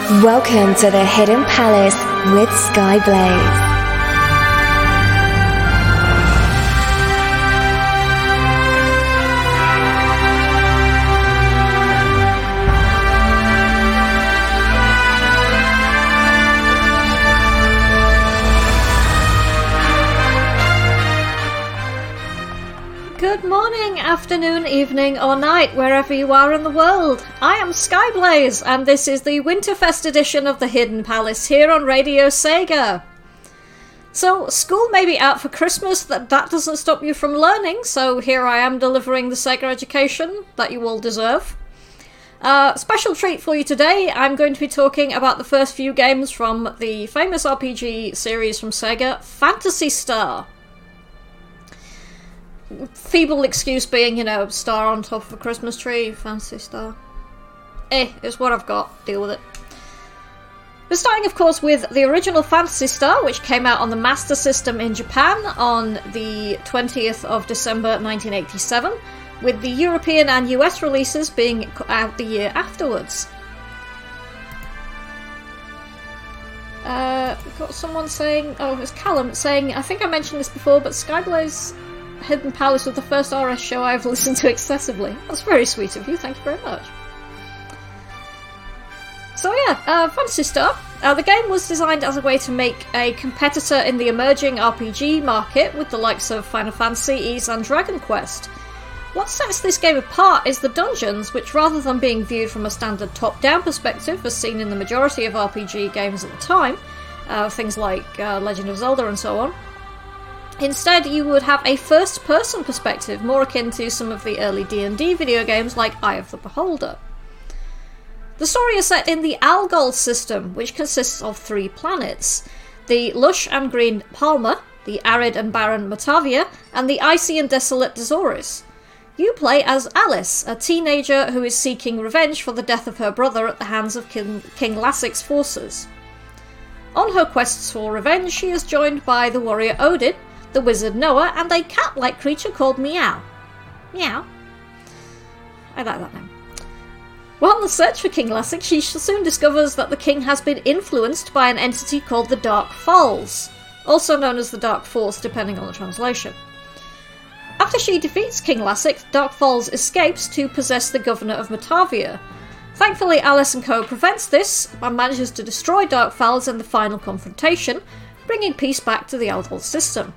Welcome to the Hidden Palace with Skyblaze. Good morning, afternoon, evening, or night, wherever you are in the world. I am Skyblaze, and this is the Winterfest edition of the Hidden Palace here on Radio Sega. So, school may be out for Christmas, that doesn't stop you from learning, so here I am delivering the Sega education that you all deserve. Special treat for you today, I'm going to be talking about the first few games from the famous RPG series from Sega, Phantasy Star. Feeble excuse being, star on top of a Christmas tree, Phantasy Star. It's what I've got, deal with it. We're starting, of course, with the original Phantasy Star, which came out on the Master System in Japan on the 20th of December 1987, with the European and US releases being out the year afterwards. We've got someone saying, it's Callum, saying, I think I mentioned this before, but Skyblaze Hidden Palace was the first RS show I've listened to excessively. That's very sweet of you, thank you very much. So Phantasy Star. The game was designed as a way to make a competitor in the emerging RPG market with the likes of Final Fantasy, Ys and Dragon Quest. What sets this game apart is the dungeons, which rather than being viewed from a standard top-down perspective, as seen in the majority of RPG games at the time, things like Legend of Zelda and so on, instead, you would have a first-person perspective, more akin to some of the early D&D video games like Eye of the Beholder. The story is set in the Algol system, which consists of 3 planets: the lush and green Palma, the arid and barren Matavia, and the icy and desolate Azores. You play as Alice, a teenager who is seeking revenge for the death of her brother at the hands of King Lassic's forces. On her quests for revenge, she is joined by the warrior Odin, the wizard Noah, and a cat-like creature called Meow. Meow. I like that name. While on the search for King Lassic, she soon discovers that the king has been influenced by an entity called the Dark Falls, also known as the Dark Force, depending on the translation. After she defeats King Lassic, Dark Falls escapes to possess the governor of Matavia. Thankfully, Alice & Co. prevents this and manages to destroy Dark Falls in the final confrontation, bringing peace back to the Algol system.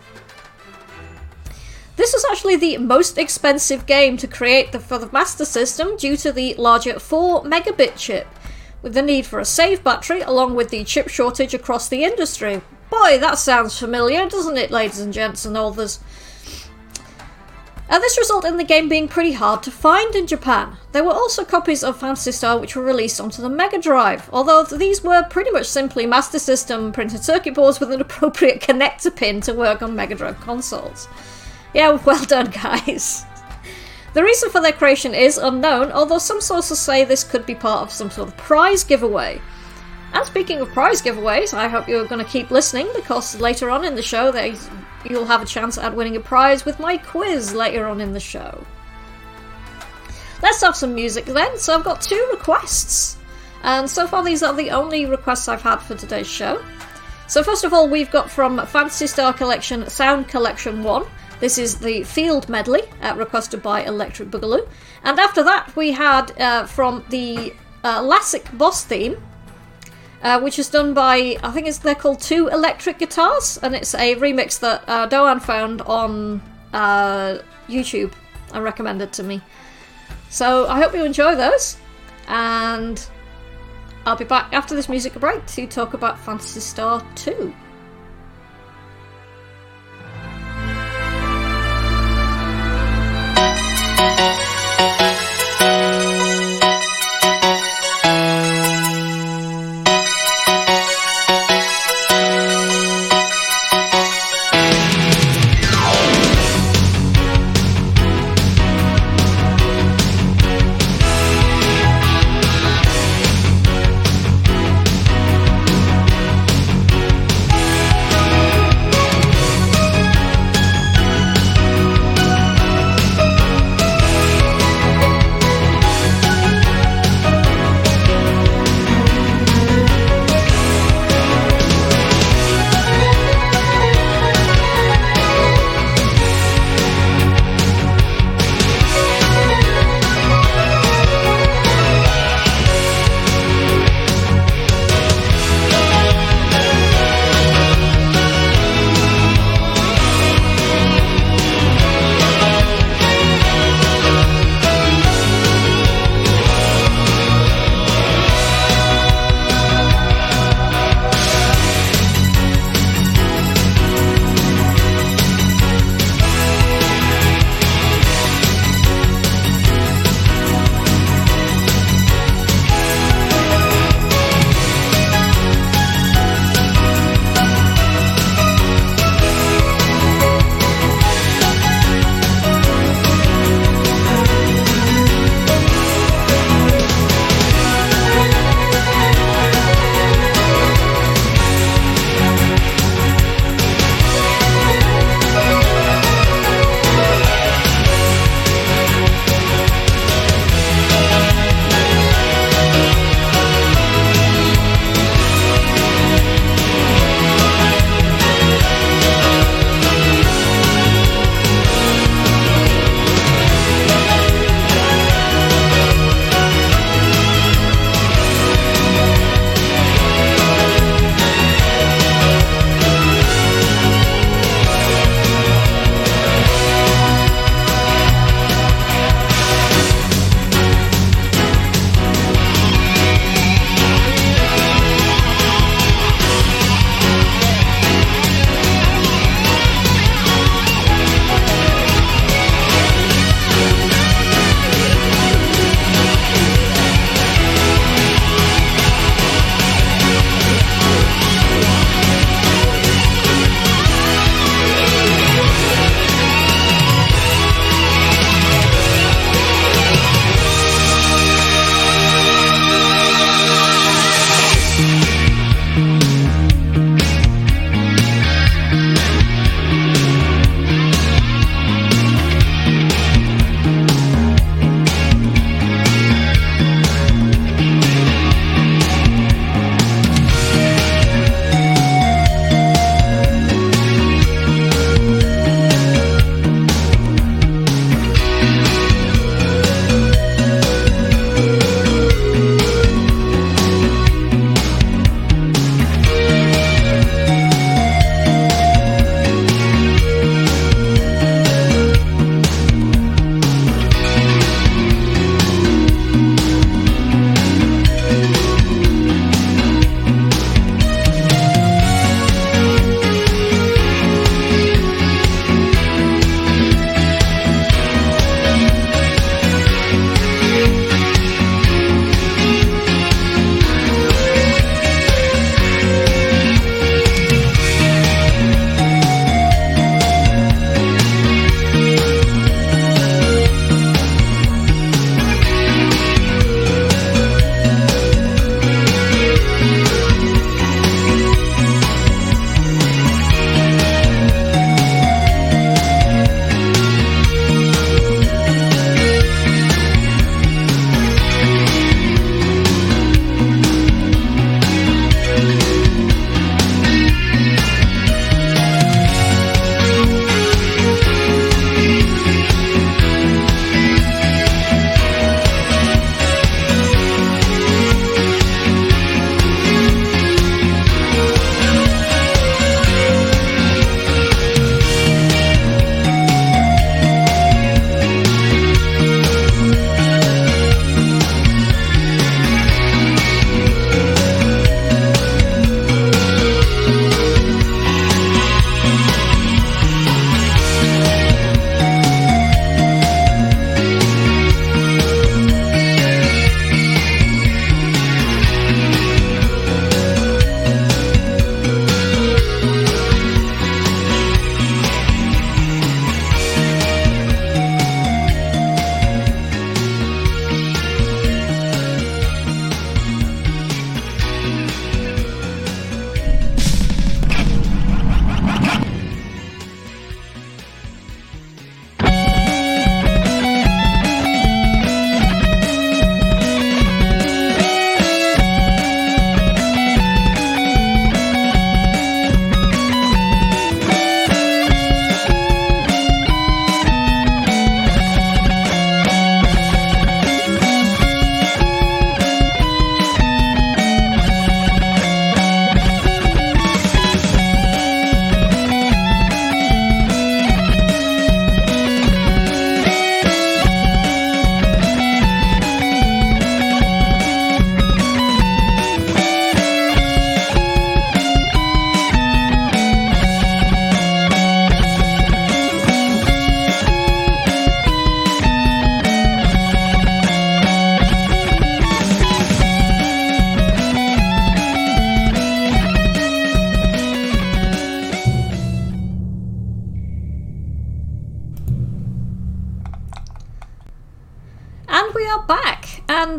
This was actually the most expensive game to create for the Master System due to the larger 4 megabit chip, with the need for a save battery along with the chip shortage across the industry. Boy, that sounds familiar, doesn't it, ladies and gents and others? This resulted in the game being pretty hard to find in Japan. There were also copies of Phantasy Star which were released onto the Mega Drive, although these were pretty much simply Master System printed circuit boards with an appropriate connector pin to work on Mega Drive consoles. Yeah, well done, guys. The reason for their creation is unknown, although some sources say this could be part of some sort of prize giveaway. And speaking of prize giveaways, I hope you're going to keep listening, because later on in the show you'll have a chance at winning a prize with my quiz later on in the show. Let's have some music then. So I've got 2 requests, and so far these are the only requests I've had for today's show. So first of all, we've got from Phantasy Star Collection Sound Collection 1. This is the Field Medley, requested by Electric Boogaloo. And after that, we had from the Lassic Boss theme, which is done by, I think they're called 2 Electric Guitars, and it's a remix that Doan found on YouTube and recommended to me. So I hope you enjoy those, and I'll be back after this music break to talk about Phantasy Star 2.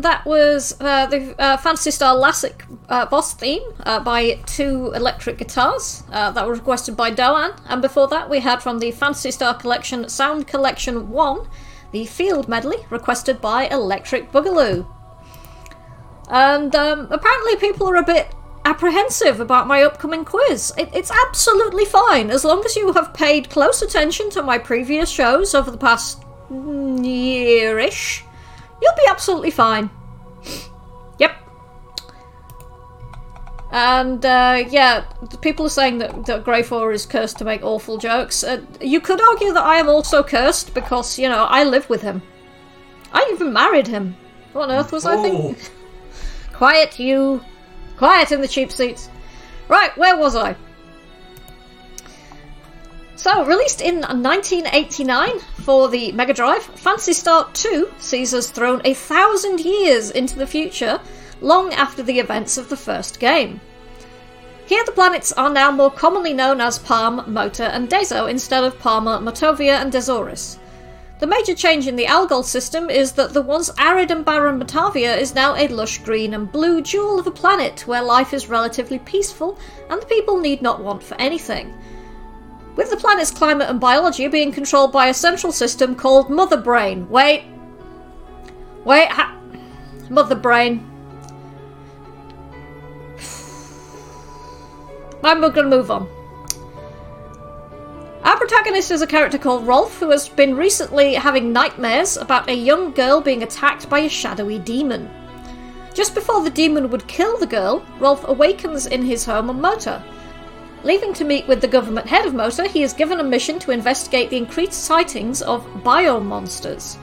that was the Phantasy Star Classic boss theme by 2 electric guitars that were requested by Doan. And before that, we had from the Phantasy Star Collection Sound Collection 1, the Field Medley, requested by Electric Boogaloo. And apparently people are a bit apprehensive about my upcoming quiz. It's absolutely fine, as long as you have paid close attention to my previous shows over the past year-ish. You'll be absolutely fine. Yep. And yeah, people are saying that Grey 4 is cursed to make awful jokes. You could argue that I am also cursed because, you know, I live with him. I even married him. What on earth was I thinking? Quiet, you. Quiet in the cheap seats. Right, where was I? So, released in 1989 for the Mega Drive, Phantasy Star 2 sees us thrown 1,000 years into the future, long after the events of the first game. Here the planets are now more commonly known as Palm, Mota and Dezo instead of Palma, Motovia and Dezoris. The major change in the Algol system is that the once arid and barren Motavia is now a lush green and blue jewel of a planet where life is relatively peaceful and the people need not want for anything. With the planet's climate and biology being controlled by a central system called Mother Brain. Mother Brain. I'm going to move on. Our protagonist is a character called Rolf, who has been recently having nightmares about a young girl being attacked by a shadowy demon. Just before the demon would kill the girl, Rolf awakens in his home on Mota. Leaving to meet with the government head of Mota, he is given a mission to investigate the increased sightings of biomonsters.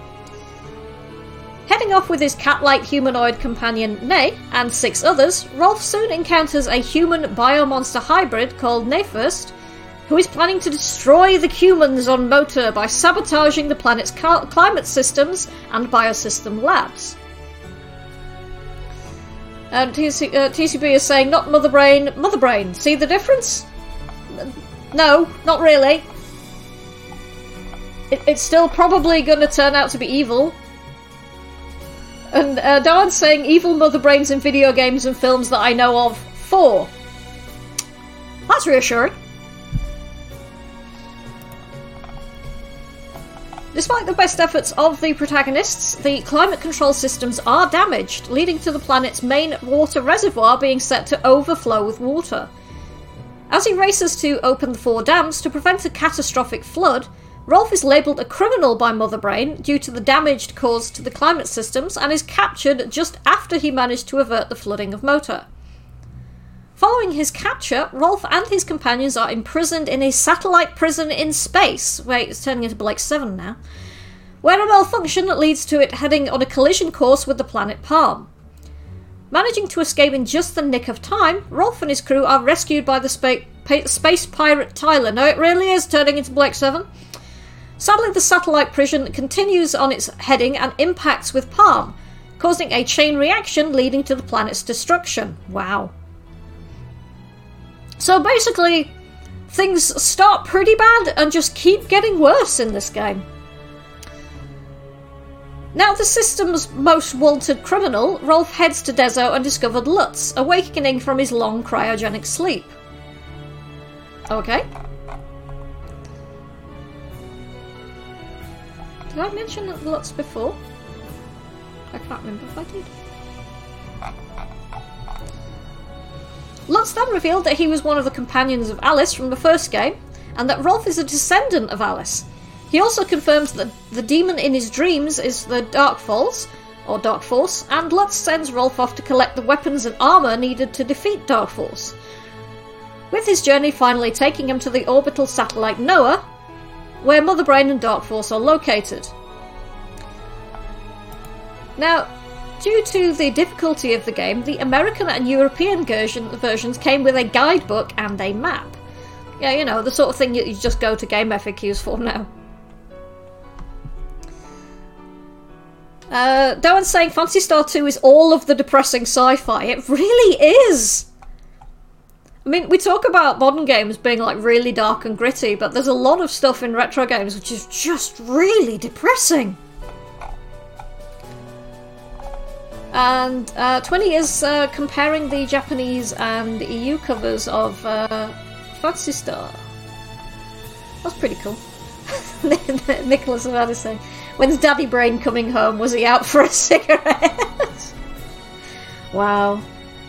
Heading off with his cat-like humanoid companion Ney and 6 others, Rolf soon encounters a human biomonster hybrid called Neyfirst, who is planning to destroy the humans on Mota by sabotaging the planet's climate systems and biosystem labs. And TCB is saying, not Mother Brain, Mother Brain. See the difference? No, not really. It's still probably going to turn out to be evil. And Darren's saying, evil Mother Brains in video games and films that I know of, 4. That's reassuring. Despite the best efforts of the protagonists, the climate control systems are damaged, leading to the planet's main water reservoir being set to overflow with water. As he races to open the 4 dams to prevent a catastrophic flood, Rolf is labelled a criminal by Mother Brain due to the damage caused to the climate systems and is captured just after he managed to avert the flooding of Mota. Following his capture, Rolf and his companions are imprisoned in a satellite prison in space. Wait, it's turning into Blake 7 now. Where a malfunction leads to it heading on a collision course with the planet Palm. Managing to escape in just the nick of time, Rolf and his crew are rescued by the space pirate Tyler. No, it really is turning into Blake 7. Sadly, the satellite prison continues on its heading and impacts with Palm, causing a chain reaction leading to the planet's destruction. Wow. So basically, things start pretty bad and just keep getting worse in this game. Now the system's most wanted criminal, Rolf heads to Dezo and discovered Lutz, awakening from his long cryogenic sleep. Okay. Did I mention Lutz before? I can't remember if I did. Lutz then revealed that he was one of the companions of Alice from the first game, and that Rolf is a descendant of Alice. He also confirms that the demon in his dreams is the Dark Force, and Lutz sends Rolf off to collect the weapons and armour needed to defeat Dark Force. With his journey finally taking him to the orbital satellite Noah, where Mother Brain and Dark Force are located. Now, due to the difficulty of the game, the American and European versions came with a guidebook and a map. Yeah, you know, the sort of thing you just go to Game FAQs for now. Doan's saying Phantasy Star 2 is all of the depressing sci-fi. It really is! I mean, we talk about modern games being like really dark and gritty, but there's a lot of stuff in retro games which is just really depressing. And 20 is comparing the Japanese and EU covers of Phantasy Star. That's pretty cool. Nicholas about to say, when's Daddy Brain coming home? Was he out for a cigarette? Wow.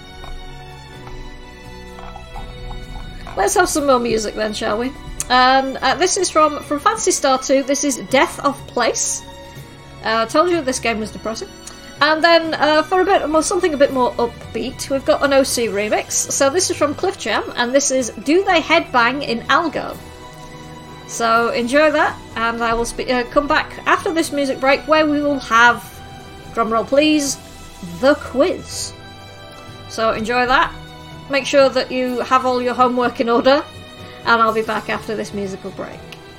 Let's have some more music then, shall we? And this is from Phantasy Star 2. This is Death of Place. Told you this game was depressing. And then for a bit more, something a bit more upbeat, we've got an OC remix. So this is from Cliff Jam, and this is Do They Headbang in Algo? So enjoy that, and I will come back after this music break where we will have, drumroll please, the quiz. So enjoy that. Make sure that you have all your homework in order, and I'll be back after this musical break.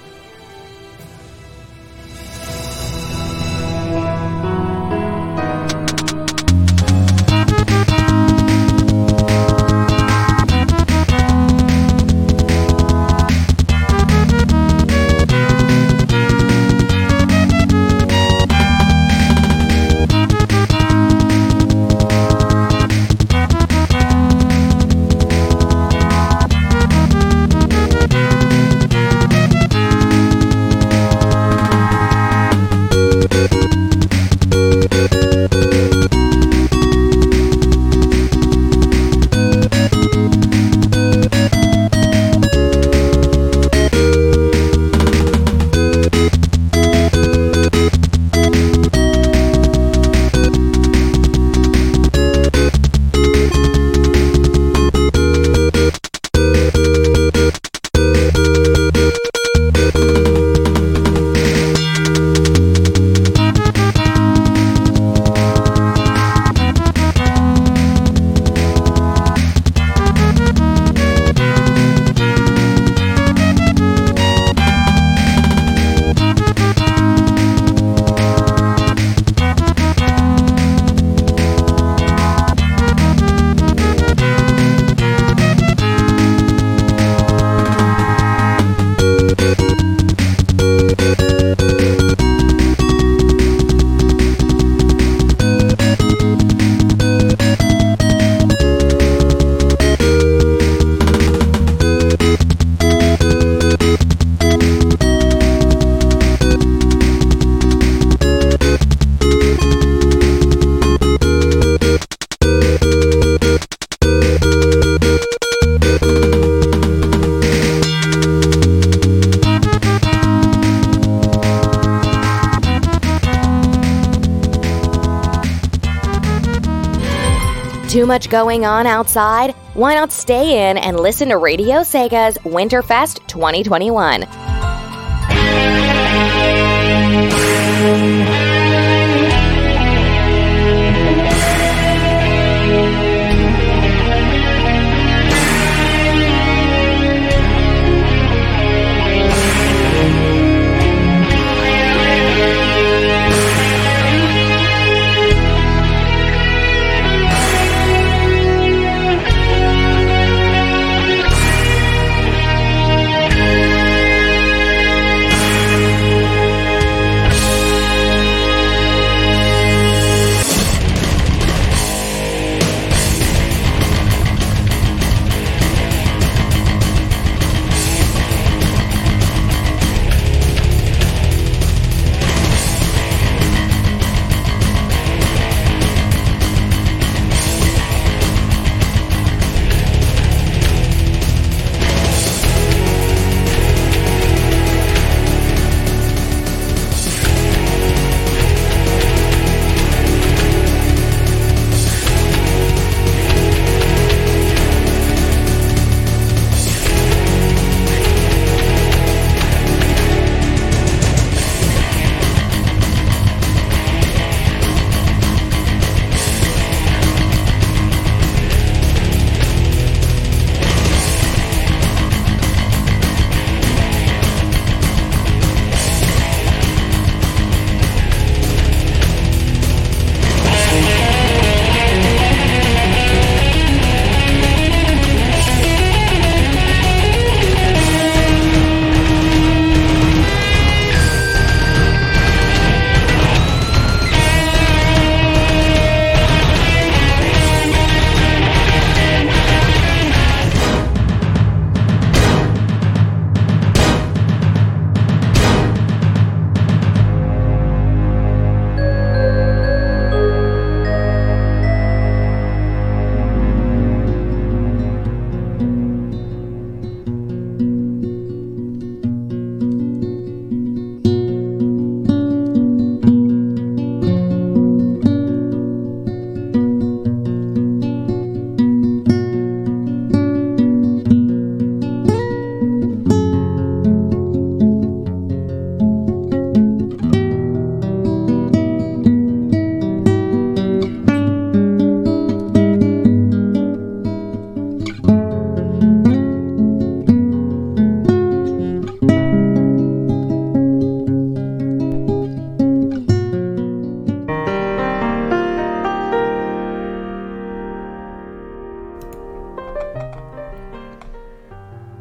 Too much going on outside? Why not stay in and listen to Radio Sega's Winterfest 2021?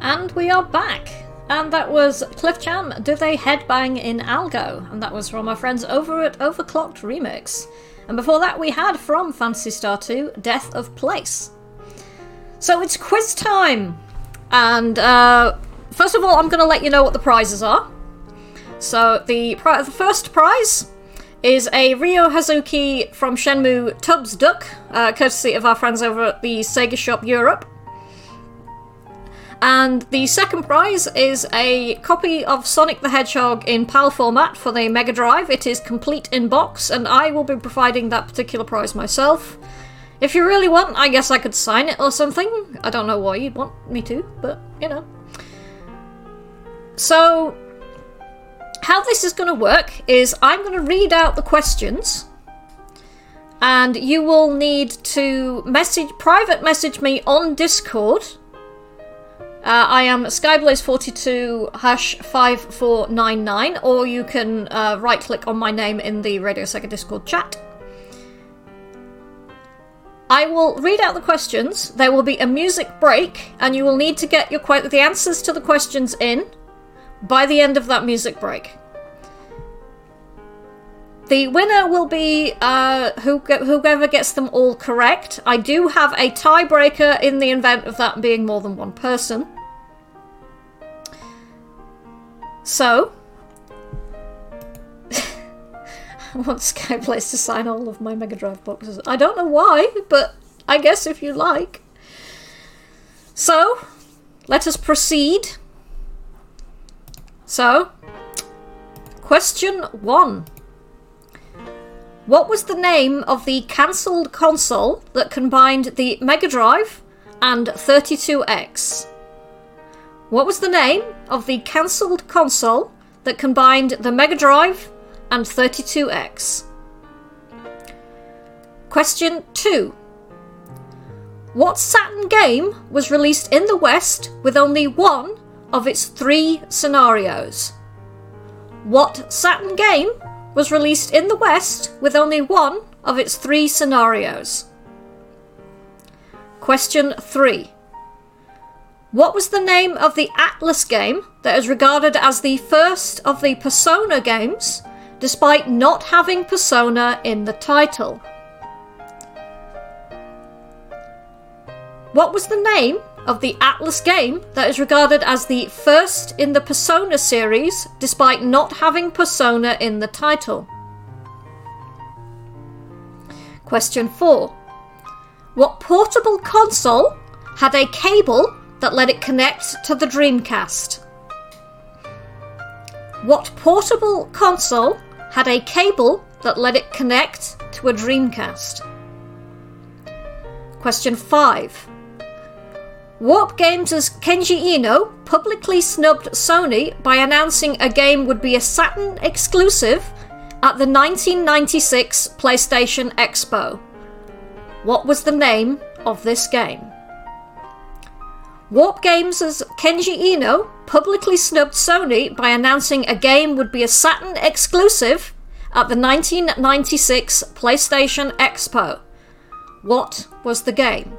And we are back. And that was Cliff Jam, Do They Headbang in Algo? And that was from our friends over at Overclocked Remix. And before that we had from Phantasy Star 2, Death of Place. So it's quiz time! And first of all, I'm going to let you know what the prizes are. So the first prize is a Ryo Hazuki from Shenmue Tubbs Duck, courtesy of our friends over at the Sega Shop Europe. And the second prize is a copy of Sonic the Hedgehog in PAL format for the Mega Drive. It is complete in box, and I will be providing that particular prize myself. If you really want, I guess I could sign it or something. I don't know why you'd want me to, but, you know. So, how this is going to work is I'm going to read out the questions, and you will need to private message me on Discord. I am Skyblaze42 #5499, or you can right click on my name in the Radio Sega Discord chat. I will read out the questions, there will be a music break, and you will need to get the answers to the questions in by the end of that music break. The winner will be whoever gets them all correct. I do have a tiebreaker in the event of that being more than one person. So, I want Skyblaze to sign all of my Mega Drive boxes. I don't know why, but I guess if you like. So, let us proceed. So, question 1. What was the name of the cancelled console that combined the Mega Drive and 32X? What was the name of the cancelled console that combined the Mega Drive and 32X? Question 2. What Saturn game was released in the West with only one of its 3 scenarios? What Saturn game was released in the West with only one of its 3 scenarios? Question 3. What was the name of the Atlas game that is regarded as the first of the Persona games, despite not having Persona in the title? What was the name of the Atlas game that is regarded as the first in the Persona series, despite not having Persona in the title? Question 4. What portable console had a cable that let it connect to the Dreamcast? What portable console had a cable that let it connect to a Dreamcast? Question 5. Warp Games' Kenji Eno publicly snubbed Sony by announcing a game would be a Saturn exclusive at the 1996 PlayStation Expo. What was the name of this game? Warp Games' Kenji Eno publicly snubbed Sony by announcing a game would be a Saturn exclusive at the 1996 PlayStation Expo. What was the game?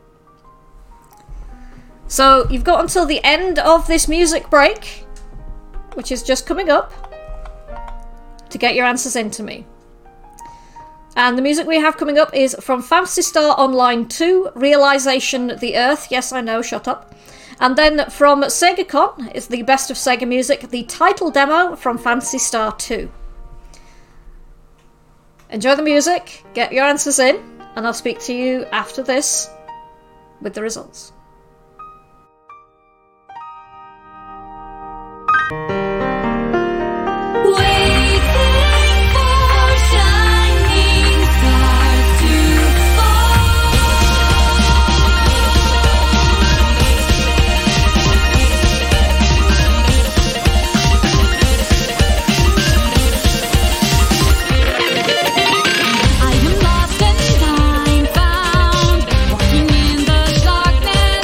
So you've got until the end of this music break, which is just coming up, to get your answers into me. And the music we have coming up is from Phantasy Star Online 2, Realization the Earth. Yes, I know, shut up. And then from SegaCon is the Best of Sega Music, the title demo from Phantasy Star 2. Enjoy the music, get your answers in, and I'll speak to you after this with the results. I am lost and I'm found, walking in the darkness.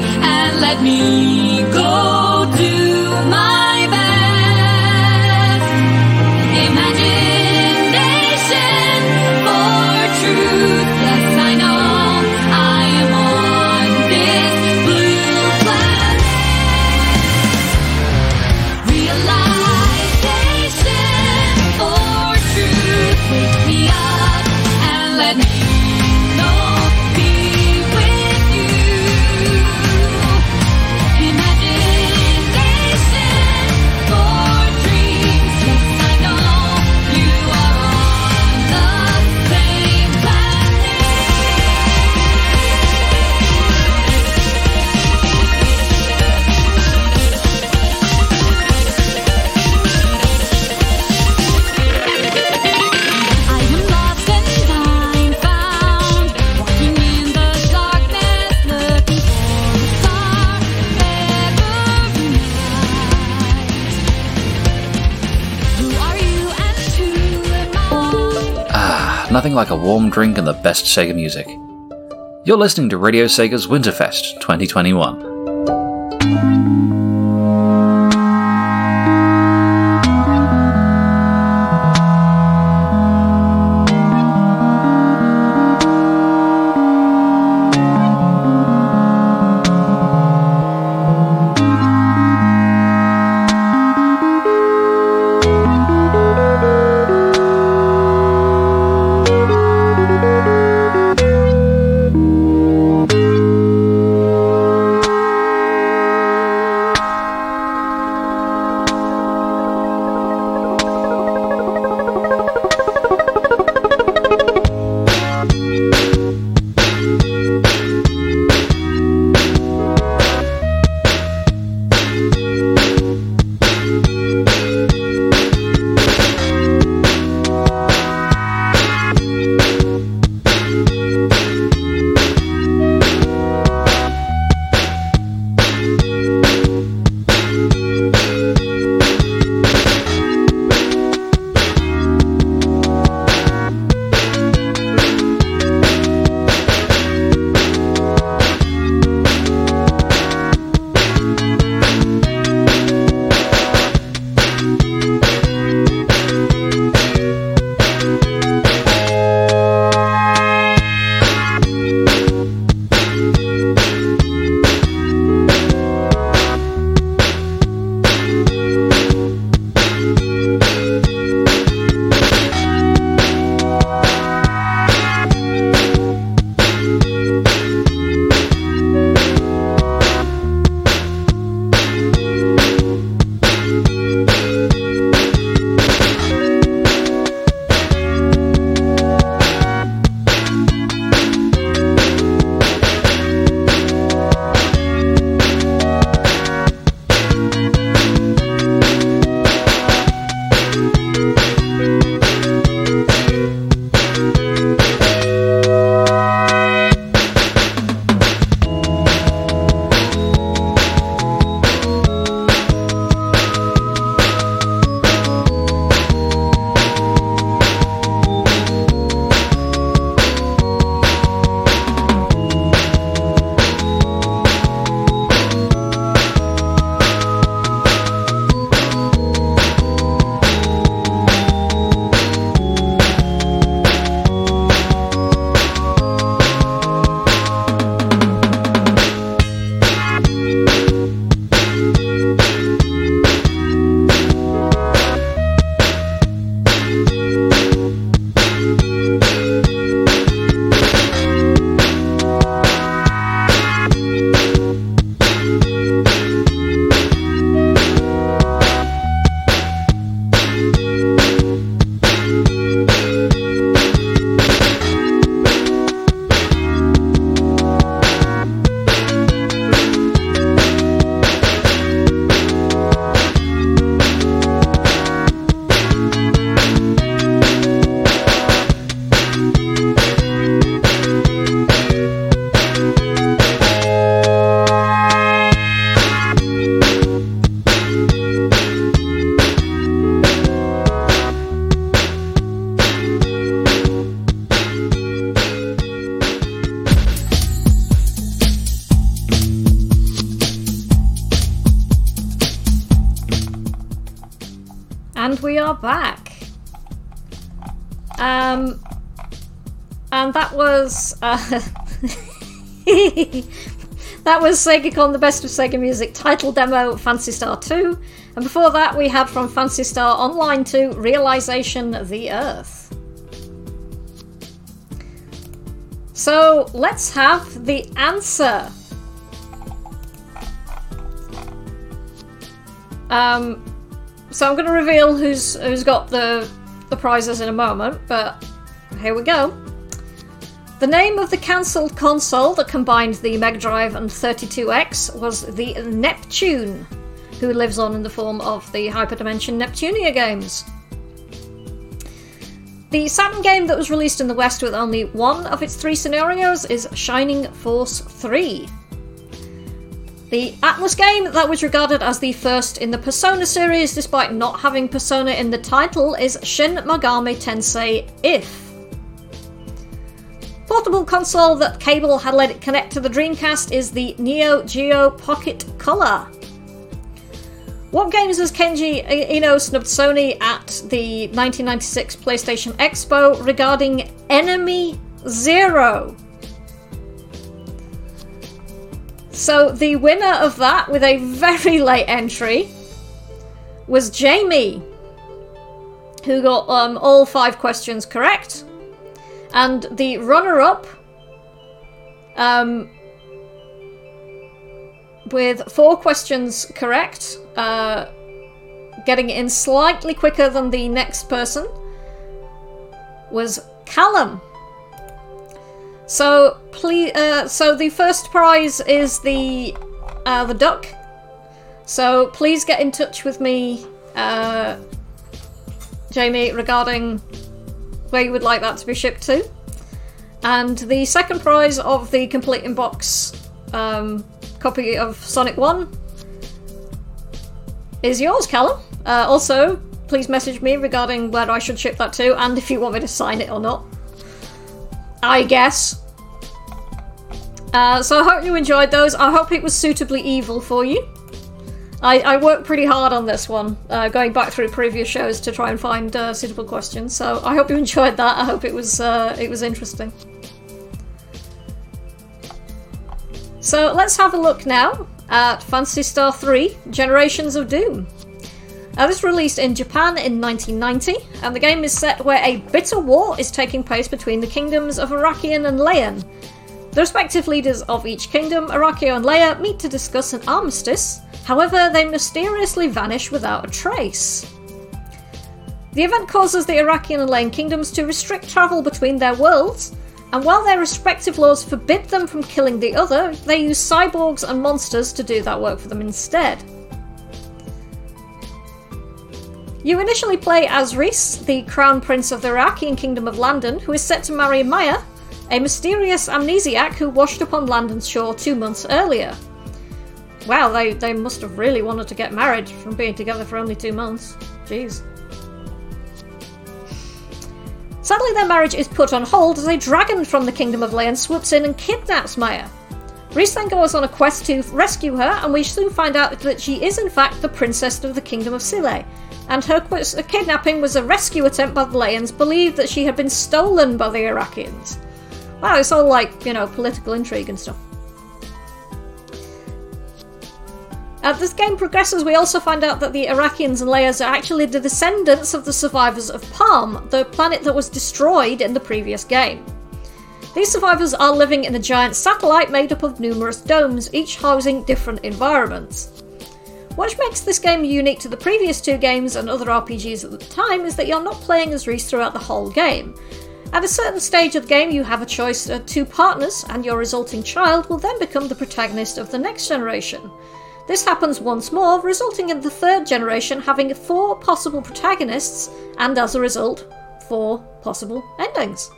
and let me go do my best. Imagination for truth. Yes, I know I am on this blue planet. Realization for truth. Wake me up and let me know. Be with you. Imagination for dreams. Yes, I know you are on the same planet. I am lost and I'm found, walking in the darkness, looking for a star every night. Who are you and who am I? Nothing like a warm drink and the best Sega music. You're listening to Radio Sega's Winterfest 2021. And we are back. And that was that was SegaCon The Best of Sega Music title demo, Phantasy Star 2. And before that we had from Phantasy Star Online 2, Realization the Earth. So let's have the answer. So I'm going to reveal who's got the prizes in a moment, but here we go. The name of the cancelled console that combined the Mega Drive and 32X was the Neptune, who lives on in the form of the Hyperdimension Neptunia games. The Saturn game that was released in the West with only one of its 3 scenarios is Shining Force 3. The Atlas game that was regarded as the first in the Persona series despite not having Persona in the title is Shin Megami Tensei If. Portable console that Cable had let it connect to the Dreamcast is the Neo Geo Pocket Color. What games has Kenji Eno snubbed Sony at the 1996 PlayStation Expo regarding Enemy Zero? So the winner of that, with a very late entry, was Jamie, who got all 5 questions correct. And the runner-up, with 4 questions correct, getting in slightly quicker than the next person, was Callum. So please, so the first prize is the duck. So please get in touch with me, Jamie, regarding where you would like that to be shipped to. And the second prize of the complete in-box copy of Sonic 1 is yours, Callum. Also, please message me regarding where I should ship that to, and if you want me to sign it or not. I guess. So I hope you enjoyed those. I hope it was suitably evil for you. I worked pretty hard on this one, going back through previous shows to try and find suitable questions. So I hope you enjoyed that. I hope it was interesting. So let's have a look now at Phantasy Star 3: Generations of Doom. This was released in Japan in 1990, and the game is set where a bitter war is taking place between the kingdoms of Arakion and Leon. The respective leaders of each kingdom, Arakio and Leia, meet to discuss an armistice. However, they mysteriously vanish without a trace. The event causes the Arakion and Leon kingdoms to restrict travel between their worlds, and while their respective laws forbid them from killing the other, they use cyborgs and monsters to do that work for them instead. You initially play as Rhys, the crown prince of the Arakian kingdom of Landon, who is set to marry Maya, a mysterious amnesiac who washed up on Landon's shore 2 months earlier. Wow, they must have really wanted to get married from being together for only 2 months. Jeez. Sadly, their marriage is put on hold as a dragon from the kingdom of Leon swoops in and kidnaps Maya. Rhys then goes on a quest to rescue her, and we soon find out that she is in fact the princess of the kingdom of Sile, and her kidnapping was a rescue attempt by the Leons, believed that she had been stolen by the Arakians. Wow, it's all like, political intrigue and stuff. As this game progresses, we also find out that the Arakians and Leias are actually the descendants of the survivors of Palm, the planet that was destroyed in the previous game. These survivors are living in a giant satellite made up of numerous domes, each housing different environments. What makes this game unique to the previous 2 games and other RPGs at the time is that you're not playing as Rhys throughout the whole game. At a certain stage of the game, you have a choice of 2 partners, and your resulting child will then become the protagonist of the next generation. This happens once more, resulting in the 3rd generation having 4 possible protagonists, and as a result, 4 possible endings.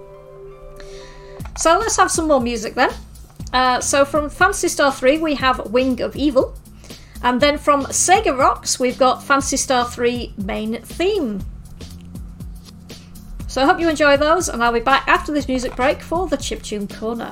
So let's have some more music then. So from Phantasy Star 3 we have Wing of Evil, and then from Sega Rocks we've got Phantasy Star 3 main theme. So I hope you enjoy those, and I'll be back after this music break for the Chiptune Corner.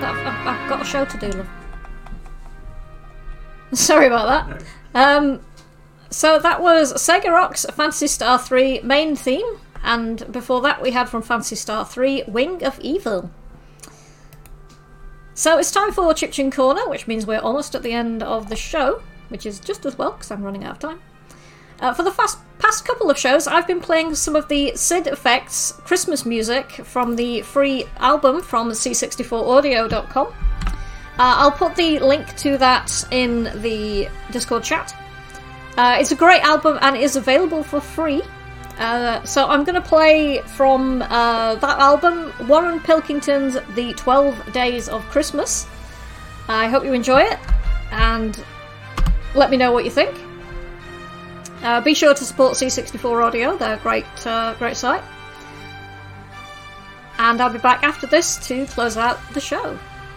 I've got a show to do, love. Sorry about that. So that was Sega Rocks Phantasy Star 3 main theme, and before that we had from Phantasy Star 3 Wing of Evil. So it's time for Chip Tune Corner, which means we're almost at the end of the show, which is just as well because I'm running out of time. For the past couple of shows, I've been playing some of the Sid Effects Christmas music from the free album from c64audio.com. I'll put the link to that in the Discord chat. It's a great album and it is available for free. So I'm going to play from that album, Warren Pilkington's The 12 Days of Christmas. I hope you enjoy it, and let me know what you think. Be sure to support C64 Audio, they're a great site. And I'll be back after this to close out the show.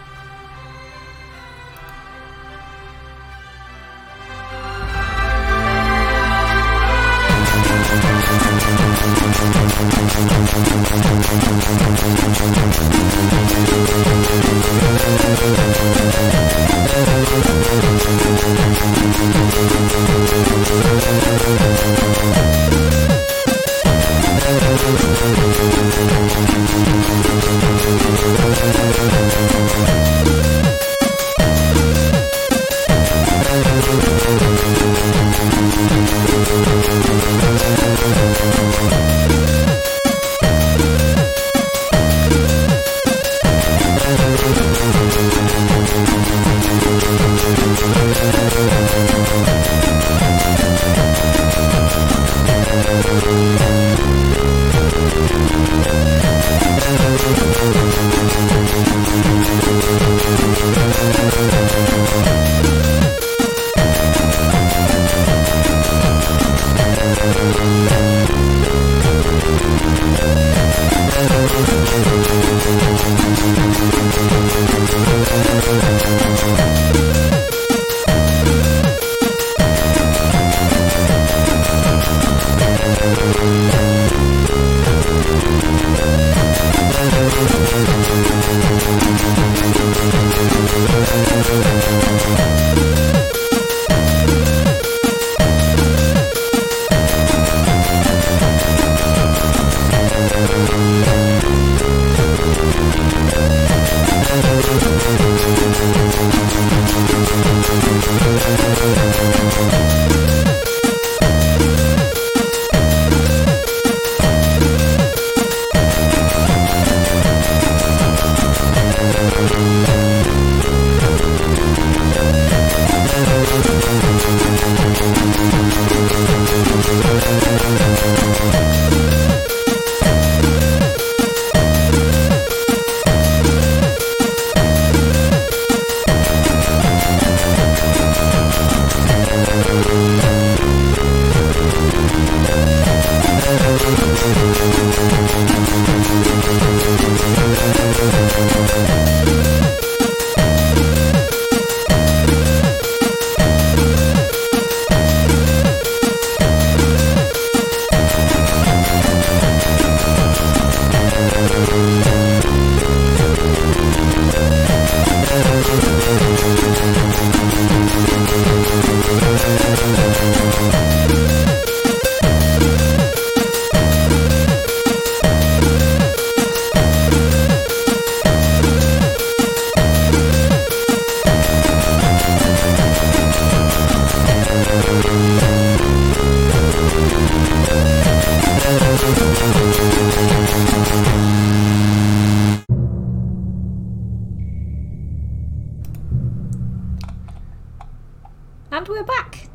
And we're back.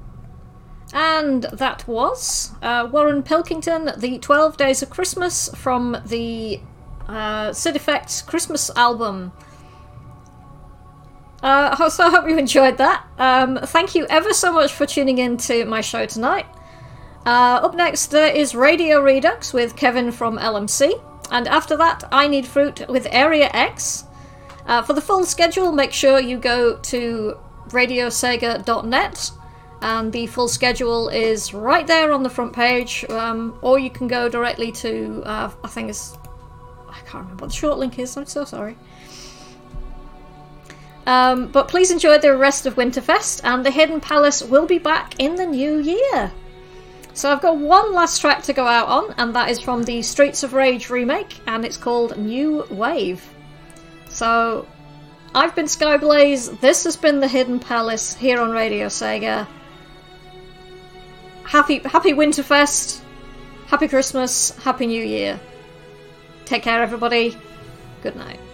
And that was Warren Pilkington, The 12 Days of Christmas from the Sid Effects Christmas album. So I hope you enjoyed that. Thank you ever so much for tuning in to my show tonight. Up next there is Radio Redux with Kevin from LMC. And after that, I Need Fruit with Area X. For the full schedule, make sure you go to radiosega.net, and the full schedule is right there on the front page, or you can go directly to, I can't remember what the short link is, I'm so sorry. But please enjoy the rest of Winterfest, and the Hidden Palace will be back in the new year. So I've got one last track to go out on, and that is from the Streets of Rage remake, and it's called New Wave. So I've been Skyblaze, this has been the Hidden Palace here on Radio Sega. Happy Winterfest, Happy Christmas, Happy New Year. Take care everybody, good night.